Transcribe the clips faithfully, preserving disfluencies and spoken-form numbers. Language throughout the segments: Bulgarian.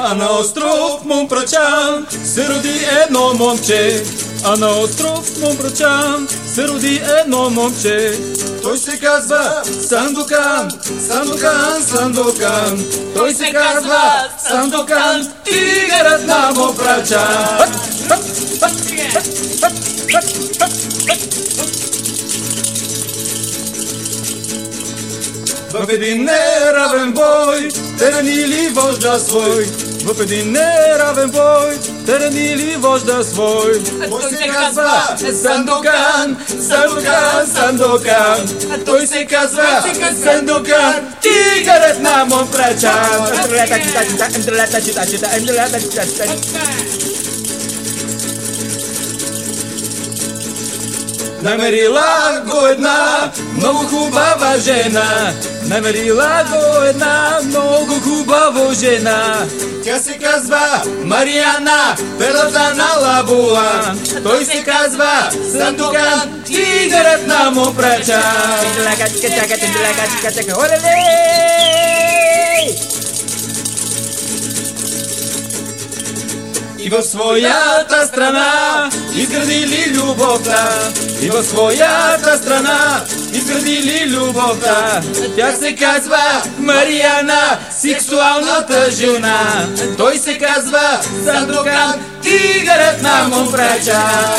А на остров Момбрачан се роди едно момче. А на остров Момбрачан се роди едно момче. Той се казва Сандокан, Сандокан, Сандокан. Той се казва Сандокан, тигърът на Момбрачан. В един неравен бой те ранили вожда свой. В един неравен бой те ранили вожда свой. Той се казва Сандокан, Сандокан, Сандокан. Той се казва Сандокан, тигърът на Момбрачан. Намерила го една много хубава жена. Намерила го една много хубава жена. Тя се казва Мариана, перлата на Лабула. Той се казва Сандокан, тигърът на Момбрачан. И в своята страна изградили любовта. И в своята страна изградили любовта. Тя се казва Мариана, сексуалната жена. Той се казва Сандокан, тигърът на Момбрачан.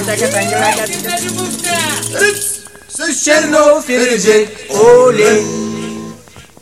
С черно фирдже, оле.